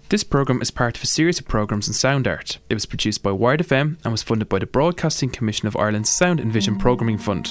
This programme is part of a series of programmes in sound art. It was produced by Wired FM and was funded by the Broadcasting Commission of Ireland's Sound and Vision Programming Fund.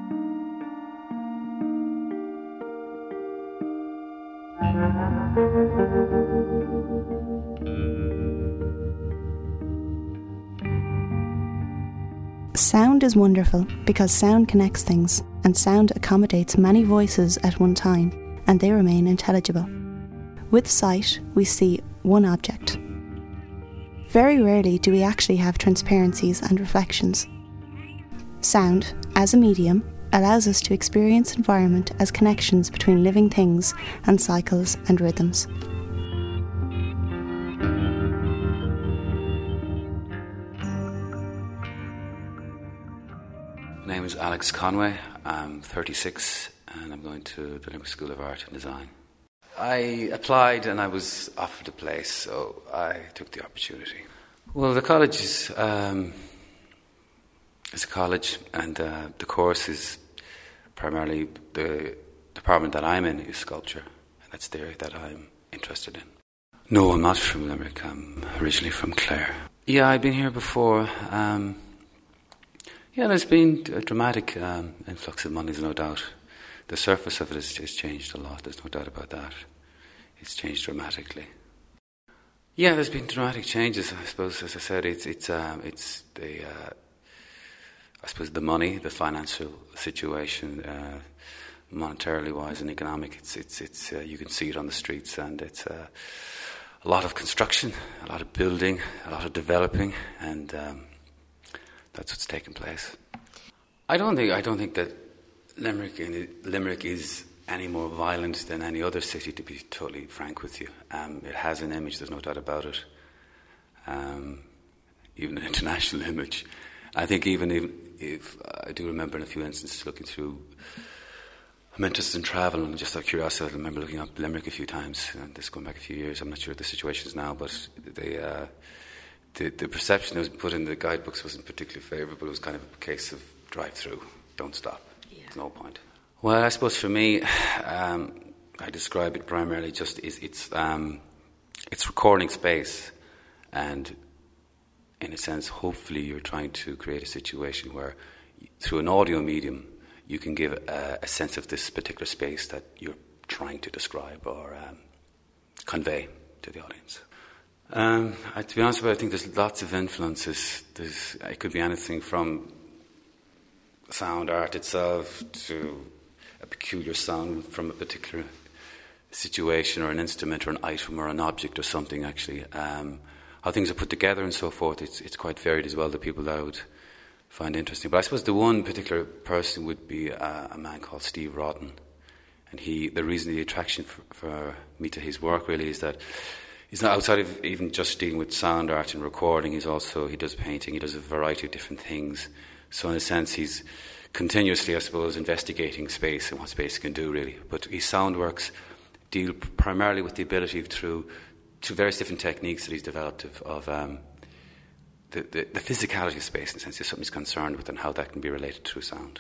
Sound is wonderful because sound connects things, and sound accommodates many voices at one time, and they remain intelligible. With sight, we see one object. Very rarely do we actually have transparencies and reflections. Sound, as a medium, allows us to experience environment as connections between living things and cycles and rhythms. My name is Alex Conway. I'm 36 and I'm going to the Limerick School of Art and Design. I applied and I was offered a place, so I took the opportunity. Well, the college is a college, and the course is primarily the department that I'm in is sculpture, and that's the area that I'm interested in. No, I'm not from Limerick. I'm originally from Clare. Yeah, I've been here before. Yeah, there's been a dramatic influx of money, there's no doubt. The surface of it has changed a lot, there's no doubt about that. It's changed dramatically. Yeah, there's been dramatic changes, I suppose. As I said, it's the I suppose the money, the financial situation, monetarily wise and economic. It's you can see it on the streets, and it's a lot of construction, a lot of building, a lot of developing, and that's what's taking place. I don't think that Limerick is any more violent than any other city, to be totally frank with you. It has an image, there's no doubt about it. Even an international image. I think even if I do remember in a few instances looking through, I'm interested in travel, and just out of curiosity I remember looking up Limerick a few times, and this going back a few years. I'm not sure what the situation is now, but the perception that was put in the guidebooks wasn't particularly favourable. It was kind of a case of drive through, don't stop. Yeah. There's no point. Well, I suppose for me, I describe it primarily just it's recording space, and in a sense, hopefully, you're trying to create a situation where, through an audio medium, you can give a sense of this particular space that you're trying to describe or convey to the audience. To be honest with you, I think there's lots of influences. It could be anything from sound art itself to a peculiar sound from a particular situation or an instrument or an item or an object or something, actually. How things are put together and so forth, it's quite varied as well, the people that I would find interesting. But I suppose the one particular person would be a man called Steve Rodden. And the reason, the attraction for me to his work really is that he's not outside of even just dealing with sound art and recording. He does painting, he does a variety of different things. So in a sense, he's continuously, I suppose, investigating space and what space can do, really. But his sound works deal primarily with the ability through various different techniques that he's developed of the physicality of space, in a sense, is something he's concerned with and how that can be related through sound.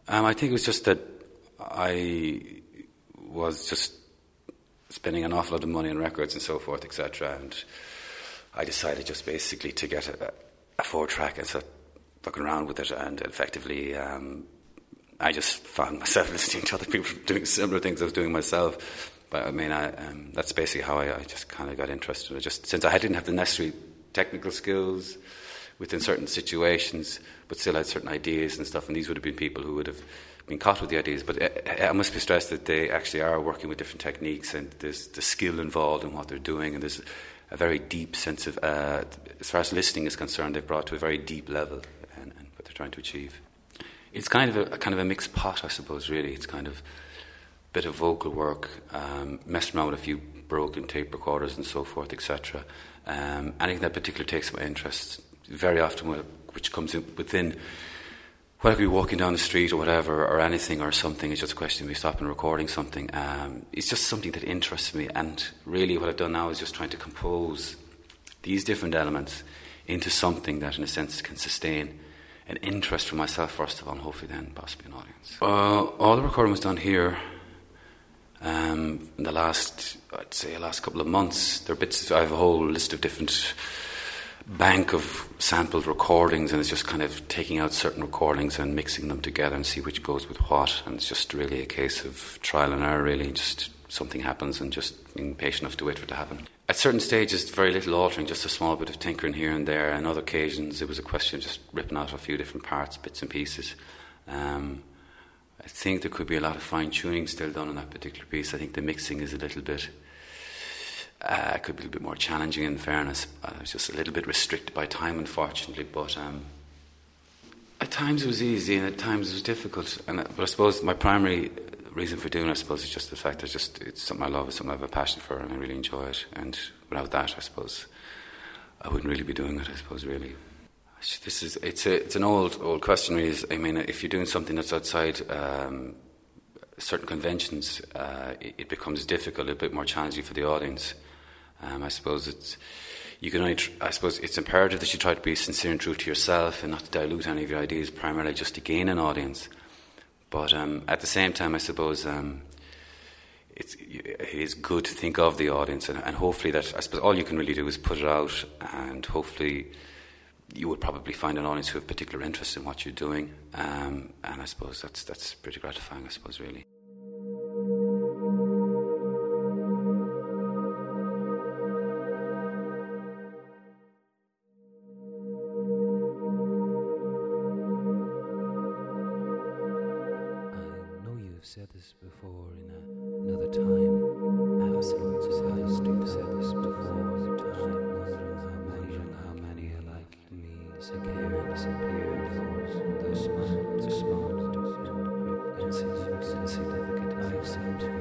I think it was just that I was just spending an awful lot of money on records and so forth, etc. And I decided just basically to get a 4-track and start fucking around with it. And effectively, I just found myself listening to other people doing similar things I was doing myself. But I mean, that's basically how I just kind of got interested in it. Just since I didn't have the necessary technical skills within certain situations, but still had certain ideas and stuff, and these would have been people who would have been caught with the ideas. But I must be stressed that they actually are working with different techniques, and there's the skill involved in what they're doing, and there's a very deep sense of, as far as listening is concerned, they've brought to a very deep level and what they're trying to achieve. It's kind of a mixed pot, I suppose, really. It's kind of a bit of vocal work, messing around with a few broken tape recorders and so forth, etc. Anything that particularly takes my interest, very often which comes in within, whether you're walking down the street or whatever, or anything or something, it's just a question of me stopping recording something. It's just something that interests me, and really what I've done now is just trying to compose these different elements into something that in a sense can sustain an interest for myself first of all, and hopefully then possibly an audience. All the recording was done here in the last couple of months. There are bits, I have a whole list of different bank of sampled recordings, and it's just kind of taking out certain recordings and mixing them together and see which goes with what, and it's just really a case of trial and error, really. Just something happens and just being patient enough to wait for it to happen. At certain stages, very little altering, just a small bit of tinkering here and there. On other occasions, it was a question of just ripping out a few different parts, bits and pieces. I think there could be a lot of fine-tuning still done on that particular piece. I think the mixing is a little bit, could be a little bit more challenging, in fairness. I was just a little bit restricted by time, unfortunately, but at times it was easy and at times it was difficult. But I suppose my primary reason for doing it, I suppose, is just the fact that it's something I love, it's something I have a passion for, and I really enjoy it. And without that, I suppose, I wouldn't really be doing it, I suppose, really. It's an old question, really. I mean, if you're doing something that's outside certain conventions, it becomes difficult, a bit more challenging for the audience. I suppose it's imperative that you try to be sincere and true to yourself and not to dilute any of your ideas primarily just to gain an audience. But at the same time, I suppose it is good to think of the audience, and hopefully that, I suppose, all you can really do is put it out, and hopefully you would probably find an audience who have particular interest in what you're doing, and I suppose that's pretty gratifying, I suppose, really. Said this before in another time. Absolutely, I've said this before in a time, wondering how many are like me. Again and disappeared, those smart, insignificant. I've said to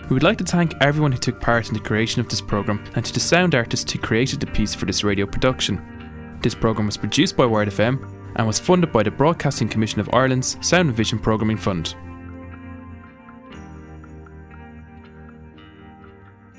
We would like to thank everyone who took part in the creation of this programme and to the sound artist who created the piece for this radio production. This programme was produced by Wired FM and was funded by the Broadcasting Commission of Ireland's Sound and Vision Programming Fund.